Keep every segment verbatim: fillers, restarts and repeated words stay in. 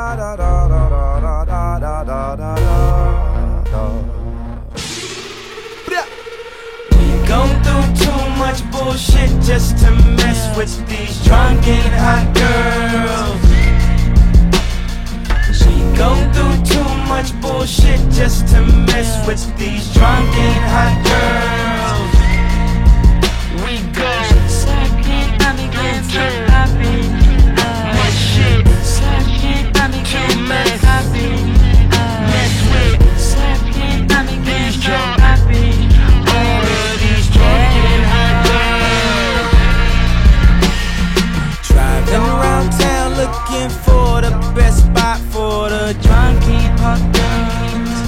da da da da da da da da da. We go through too much bullshit just to mess with these drunk and hot girls. We go through too much bullshit just to mess with these drunk and hot girls. We go sucking, I begin to happy. What shit? Sucking, I begin to happy. Mess with sucking, I begin to happy. All of these drunk and hot girls. Driving around town looking for the best spot for the drunk and hot girls.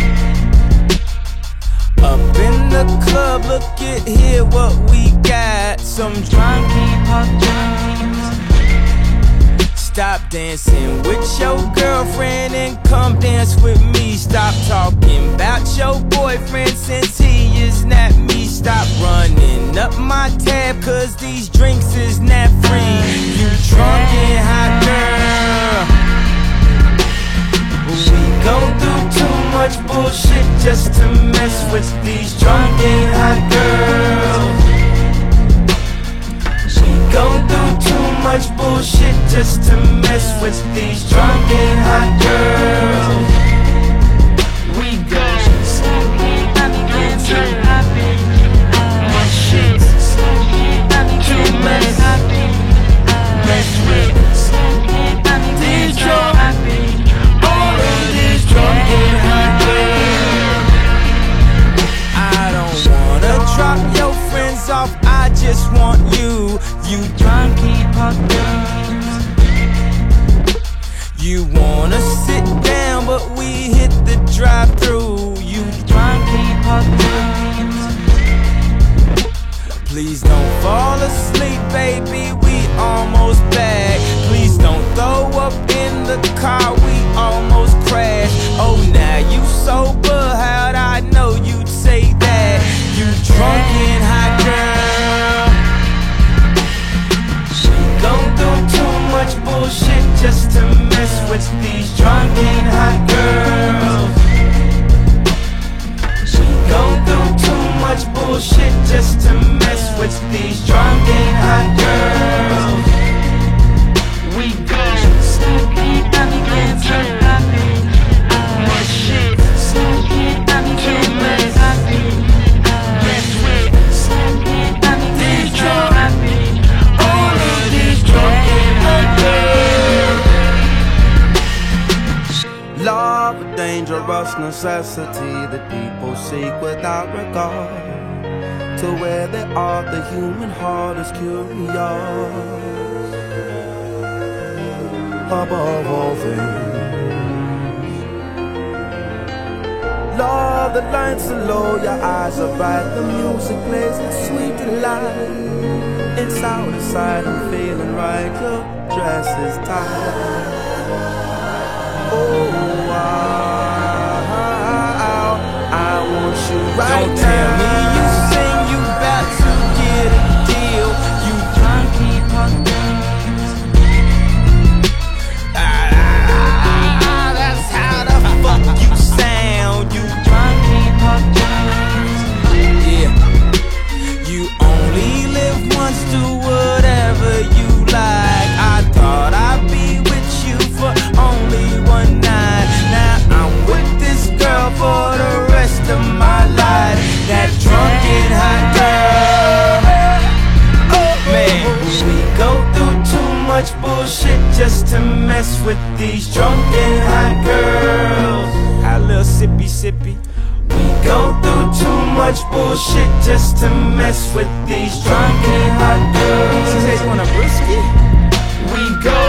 Up in the club, look at here what we got. Some drunk and hot girls. Stop dancing with your girlfriend and come dance with me. Stop talking about your boyfriend since he is not me. Stop running up my tab cause these drinks is not free. You drunk and hot girl. We go through too much bullshit just to mess with these drunk and hot girls. We go through too much bullshit just to mess with these drunk and hot girls. We go sucking, I begin to happy. My shit sucking, I begin to happy. Mess with sucking, I begin to happy. All of these drunk and hot girls. I don't wanna drop your friends off, I just want you. You drunk and hot girls. You wanna sit down but we hit the drive-thru. You drunk and hot girls. Please don't fall asleep, baby, we almost back. Please don't throw up in the car, we almost crashed. Oh, now you sober, how'd I know you'd say that? You drunk and hot girl. We go through too much bullshit just to mess with these drunk and hot girls. We go through too much bullshit just to mess with these drunk and hot girls. We go sucking, I begin to happy. What shit? Sucking, I begin to happy. Mess with sucking, I begin to happy. All of these drunk and hot girls. Love a dangerous necessity that people seek without regard to where they are. The human heart is curious above all things. Love, the lights are low, your eyes are bright, the music plays its sweet delight. It's out of sight, I'm feeling right, your dress is tight. Oh, I, I, I want you right Don't now. tell me you sing, you bout to get a deal. You drunk and hot girls. Ah, that's how the fuck you sound. You drunk and hot girls. Yeah. You only live once, do whatever you like. I thought I'd be with you for only one night. Now I'm with this girl for the rest of my life. That drunk and hot girl. Oh man, we go through too much bullshit just to mess with these drunk and hot girls. A little sippy sippy. We go through too much bullshit just to mess with these drunk and hot girls. She said you want a brewski? We go